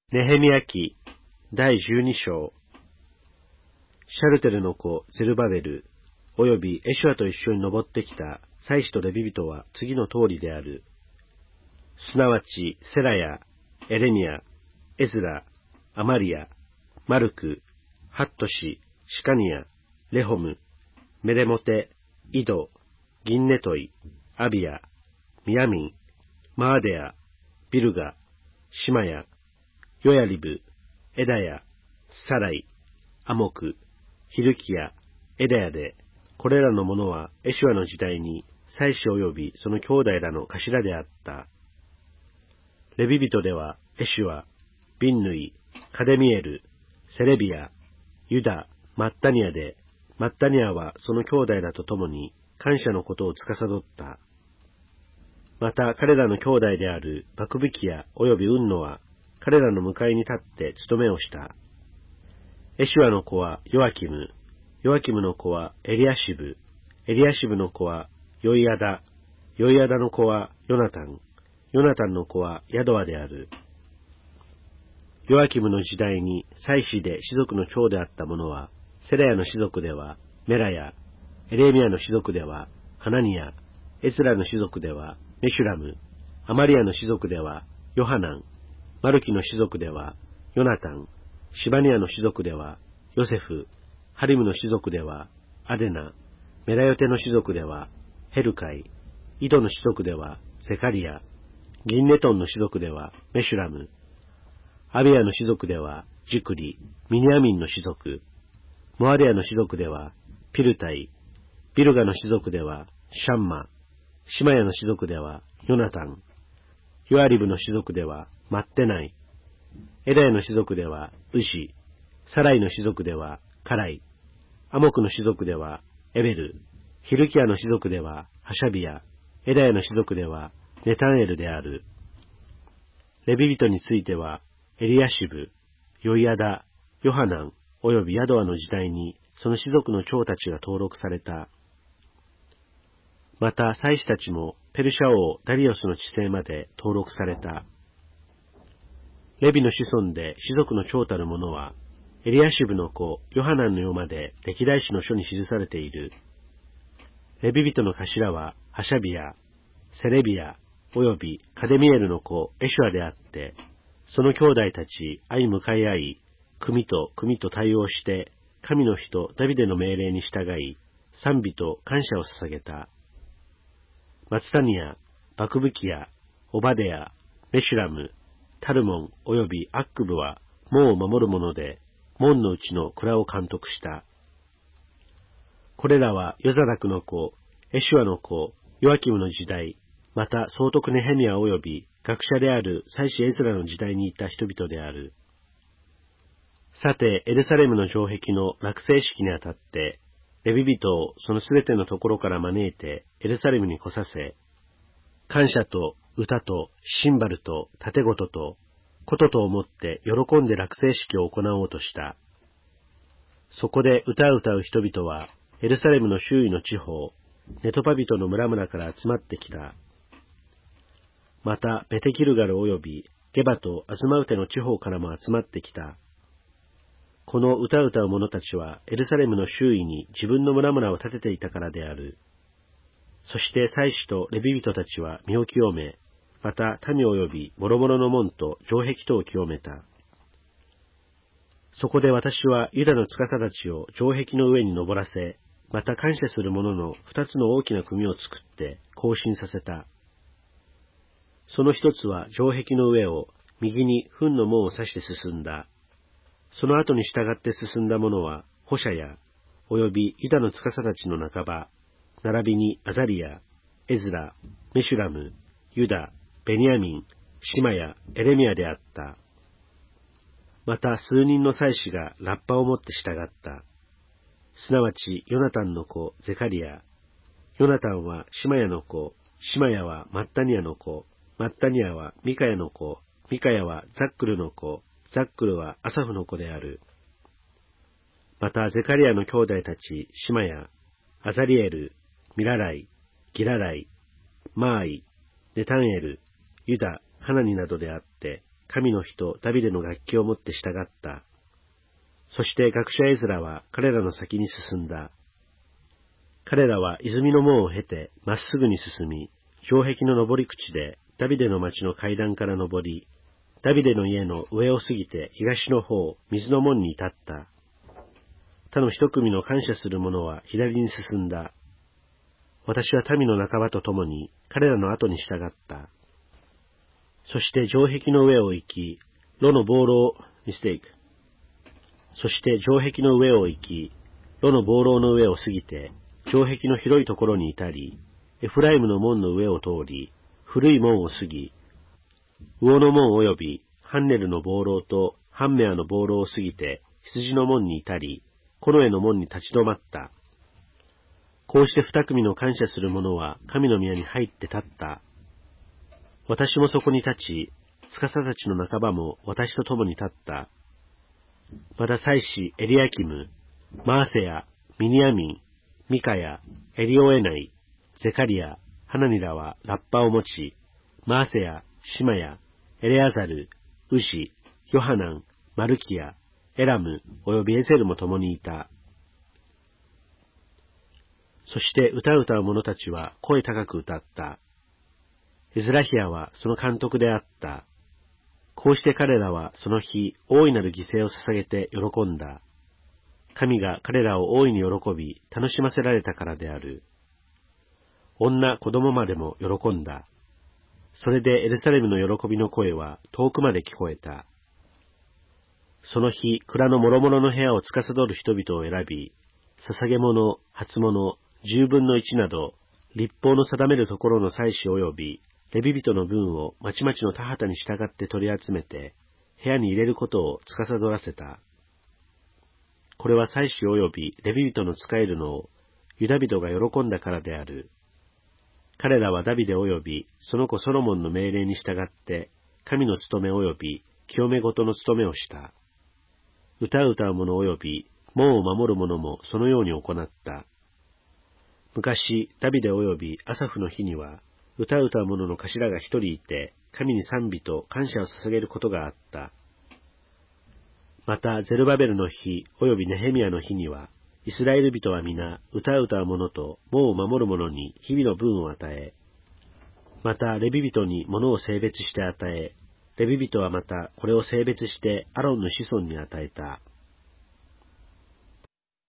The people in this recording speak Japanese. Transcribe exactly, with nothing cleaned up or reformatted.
ネヘミヤ記だいじゅうに章。シャルテルの子ゼルバベル、およびエシュアと一緒に登ってきた祭司とレビ人は次の通りである。すなわち、セラヤ、エレミヤ、エズラ、アマリア、マルク、ハットシ、シカニヤ、レホム、メレモテ、イド、ギンネトイ、アビヤ、ミヤミン、マーデア、ビルガ、シマヤ、ヨヤリブ、エダヤ、サライ、アモク、ヒルキヤ、エダヤで、これらの者はエシュアの時代に祭司及びその兄弟らの頭であった。レビ人ではエシュア、ビンヌイ、カデミエル、セレビア、ユダ、マッタニアで、マッタニアはその兄弟らと共に感謝のことを司った。また彼らの兄弟であるバクビキヤ及びウンノは彼らの向かいに立って務めをした。エシュアの子はヨアキム、ヨアキムの子はエリアシブ、エリアシブの子はヨイアダ、ヨイアダの子はヨナタン、ヨナタンの子はヤドアである。ヨアキムの時代に祭司で士族の長であった者は、セラヤの士族ではメラヤ、エレミヤの士族ではハナニヤ、エスラの士族ではメシュラム、アマリアの士族ではヨハナン、マルキの士族ではヨナタン、シバニアの士族ではヨセフ、ハリムの士族ではアデナ、メラヨテの士族ではヘルカイ、イドの士族ではゼカリア、ギンネトンの士族ではメシュラム、アビアの士族ではジクリ、ミニアミンの士族、モアデアの士族ではピルタイ、ビルガの士族ではシャンマ、シマヤの士族ではヨナタン、ヨアリブの士族ではマッテナイ、エダヤの士族ではウシ、サライの士族ではカライ、アモクの士族ではエベル、ヒルキアの士族ではハシャビヤ、エダヤの士族ではネタンエルである。レビ人についてはエリアシブ、ヨイアダ、ヨハナンおよびヤドアの時代にその士族の長たちが登録された。また祭司たちもペルシャ王ダリオスの治世まで登録された。レビの子孫で士族の長たる者は、エリアシブの子ヨハナンの世まで歴代史の書に記されている。レビ人の頭はハシャビヤ、セレビヤおよびカデミエルの子エシュアであって、その兄弟たち相向かい合い、組と組と対応して神の人ダビデの命令に従い、賛美と感謝を捧げた。マツタニヤ、バクブキヤ、オバデヤ、メシュラム、タルモンおよびアックブは門を守る者で、門のうちの蔵を監督した。これらはヨザダクの子、エシュアの子、ヨアキムの時代、また総督ネヘミヤおよび学者である祭司エズラの時代にいた人々である。さて、エルサレムの城壁の落成式にあたって、レビ人をそのすべてのところから招いてエルサレムに来させ、感謝と歌とシンバルと盾事と琴と思って喜んで落成式を行おうとした。そこで歌う歌う人々はエルサレムの周囲の地方、ネトパ人の村々から集まってきた。またベテキルガルおよびゲバとアズマウテの地方からも集まってきた。この歌う歌う者たちはエルサレムの周囲に自分の村々を建てていたからである。そして祭司とレビ人たちは身を清め、また民及び諸々の門と城壁とを清めた。そこで私はユダの司たちを城壁の上に登らせ、また感謝する者の二つの大きな組を作って行進させた。その一つは城壁の上を右に糞の門を刺して進んだ。その後に従って進んだ者はホシャヤ、およびユダの司たちの半ば、並びにアザリヤ、エズラ、メシュラム、ユダ、ベニヤミン、シマヤ、エレミヤであった。また数人の祭司がラッパを持って従った。すなわちヨナタンの子ゼカリヤ、ヨナタンはシマヤの子、シマヤはマッタニヤの子、マッタニヤはミカヤの子、ミカヤはザックルの子、ザックルはアサフの子である。またゼカリヤの兄弟たちシマヤ、アザリエル、ミラライ、ギラライ、マーイ、ネタンエル、ユダ、ハナニなどであって、 神の人ダビデの楽器を持って従った。そして学者エズラは彼らの先に進んだ。彼らは泉の門を経てまっすぐに進み、城壁の登り口でダビデの町の階段から登り、ダビデの家の上を過ぎて東の方、水の門に至った。他の一組の感謝する者は左に進んだ。私は民の仲間と共に彼らの後に従った。そして城壁の上を行き、炉の防漏、ミステイク。そして城壁の上を行き、炉の防漏の上を過ぎて、城壁の広いところに至り、エフライムの門の上を通り、古い門を過ぎ、魚の門及びハンネルの防漏とハンメアの防漏を過ぎて、羊の門に至り、コノエの門に立ち止まった。こうして二組の感謝する者は神の宮に入って立った。私もそこに立ち、司たちの仲間も私と共に立った。また祭司エリアキム、マーセヤ、ミニヤミン、ミカヤ、エリオエナイ、ゼカリア、ハナニらはラッパを持ち、マーセヤ、シマヤ、エレアザル、ウシ、ヨハナン、マルキヤ、エラム、およびエゼルも共にいた。そして歌う歌う者たちは声高く歌った。エズラヒアはその監督であった。こうして彼らはその日、大いなる犠牲を捧げて喜んだ。神が彼らを大いに喜び、楽しませられたからである。女、子供までも喜んだ。それでエルサレムの喜びの声は遠くまで聞こえた。その日、蔵の諸々の部屋を司る人々を選び、捧げ物、初物、十分の一など、律法の定めるところの祭司及び、レビ人の分をまちまちの田畑に従って取り集めて、部屋に入れることを司らせた。これは祭司及びレビ人の仕えるのを、ユダ人が喜んだからである。彼らはダビデ及び、その子ソロモンの命令に従って、神の務め及び、清め事の務めをした。歌う歌う者及び、門を守る者もそのように行った。昔、ダビデ及びアサフの日には、歌う歌う者の頭が一人いて、神に賛美と感謝を捧げることがあった。また、ゼルバベルの日及びネヘミヤの日には、イスラエル人は皆、歌う歌う者と門を守る者に日々の分を与え、また、レビ人に物を性別して与え、レビ人はまた、これを性別してアロンの子孫に与えた。